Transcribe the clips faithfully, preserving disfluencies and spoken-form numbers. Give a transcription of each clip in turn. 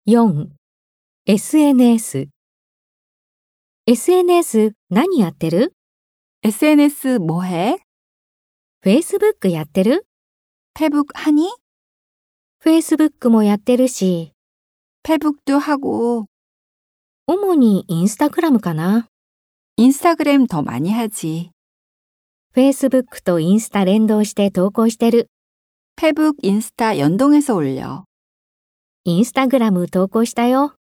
よん. エスエヌエス エスエヌエス 何やってる？ 에스엔에스 뭐 해? Facebook やってる？ 페북 하니? Facebook もやってるし、 페북도 하고 主にインスタグラムかな。 인스타그램 더 많이 하지. Facebook とインスタ連動して投稿してる。 페북, 인스타 연동해서 올려. インスタグラム投稿したよ。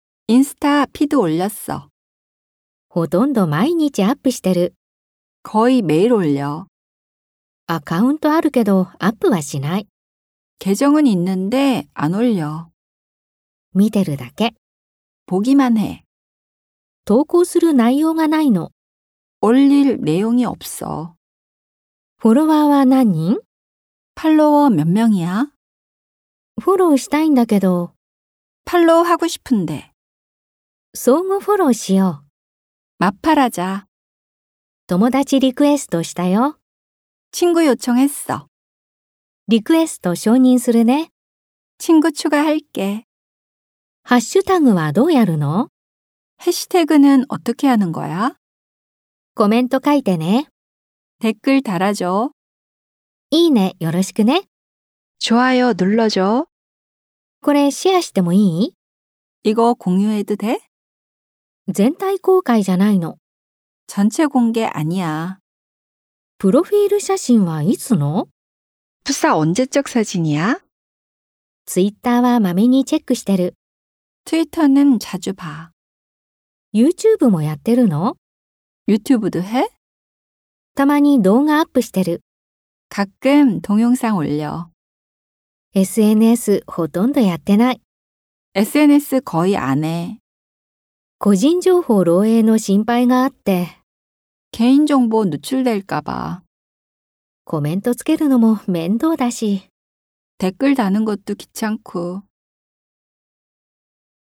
인스타 피드 올렸어. ほとんど毎日アップしてる。 거의 매일 올려. アカウントあるけどアップはしない。 계정은 있는데 안 올려. 見てるだけ。 보기만 해. 投稿する内容がないの。 올릴 내용이 없어. フォロワーは何人？ 팔로워 몇 명이야? フォローしたいんだけど、 팔로우 하고 싶은데. 相互フォローしよう。 마팔하자. 友達リクエストしたよ。 친구 요청했어. リクエスト承認するね。 친구 추가할게. ハッシュタグはどうやるの？ 해시태그는 어떻게 하는 거야? コメント書いてね。 댓글 달아줘. いいねよろしくね。 좋아요 눌러줘. これシェアしてもいい？ 이거 공유해도 돼? 全体公開じゃないの。 전체 공개 아니야. プロフィール写真はいつの？ 푸사 언제적 사진이야? ツイッターはまめにチェックしてる。 트위터는 자주 봐. YouTube もやってるの？ 유튜브도 해? たまに動画アップしてる。 가끔 동영상 올려. エスエヌエス ほとんどやってない。 에스엔에스 거의 안 해. 個人情報漏洩の心配があって、 개인정보 누출될까 봐. コメントつけるのも面倒だし。 댓글 다는 것도 귀찮고.